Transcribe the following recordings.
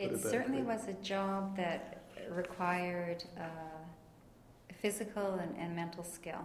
It certainly was a job that required physical and mental skill.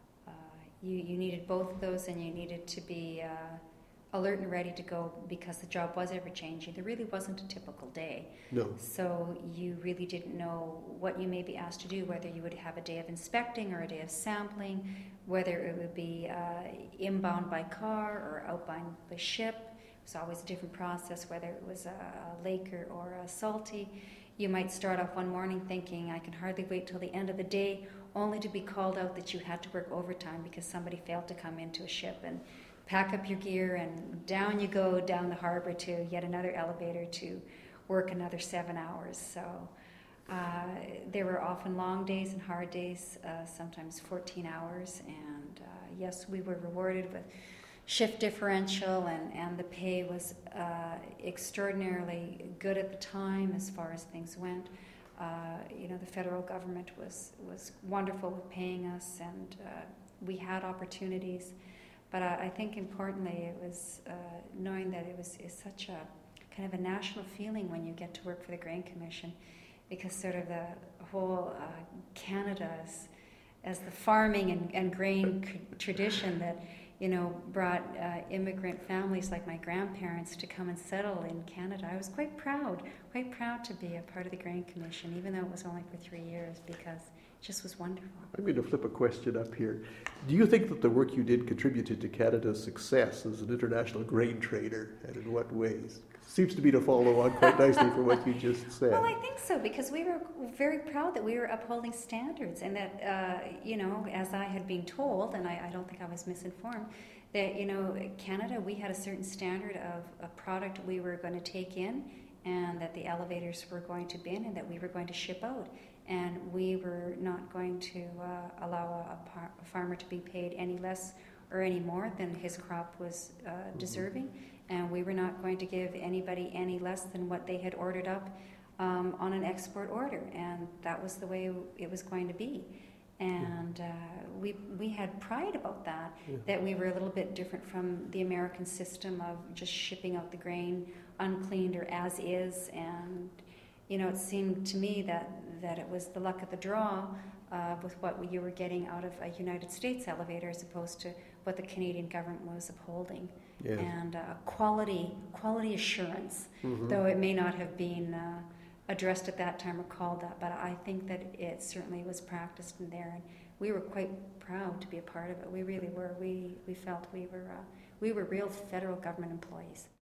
You needed both of those, and you needed to be alert and ready to go because the job was ever changing. There really wasn't a typical day. No. So you really didn't know what you may be asked to do, whether you would have a day of inspecting or a day of sampling, whether it would be inbound by car or outbound by ship. It was always a different process, whether it was a laker or a salty. You might start off one morning thinking, I can hardly wait till the end of the day, only to be called out that you had to work overtime because somebody failed to come into a ship, and pack up your gear, and down you go down the harbor to yet another elevator to work another 7 hours. So there were often long days and hard days, sometimes 14 hours, and yes, we were rewarded with shift differential, and the pay was extraordinarily good at the time as far as things went. The federal government was wonderful with paying us, and we had opportunities. But I think importantly it was knowing that is such a kind of a national feeling when you get to work for the Grain Commission, because sort of the whole Canada as the farming and grain tradition that brought immigrant families like my grandparents to come and settle in Canada. I was quite proud to be a part of the Grain Commission, even though it was only for 3 years, because it just was wonderful. I'm going to flip a question up here. Do you think that the work you did contributed to Canada's success as an international grain trader, and in what ways? Seems to be to follow on quite nicely from what you just said. Well, I think so, because we were very proud that we were upholding standards, and that, as I had been told, and I don't think I was misinformed, that, Canada, we had a certain standard of a product we were going to take in, and that the elevators were going to bin, and that we were going to ship out. And we were not going to allow a farmer to be paid any less or any more than his crop was deserving. And we were not going to give anybody any less than what they had ordered up on an export order. And that was the way it was going to be. And we had pride about that, that we were a little bit different from the American system of just shipping out the grain uncleaned or as is. And, it seemed to me that it was the luck of the draw with what you were getting out of a United States elevator as opposed to what the Canadian government was upholding. Yes. And quality assurance, though it may not have been addressed at that time or called that, but I think that it certainly was practiced in there, and we were quite proud to be a part of it. We really were. We felt we were real federal government employees.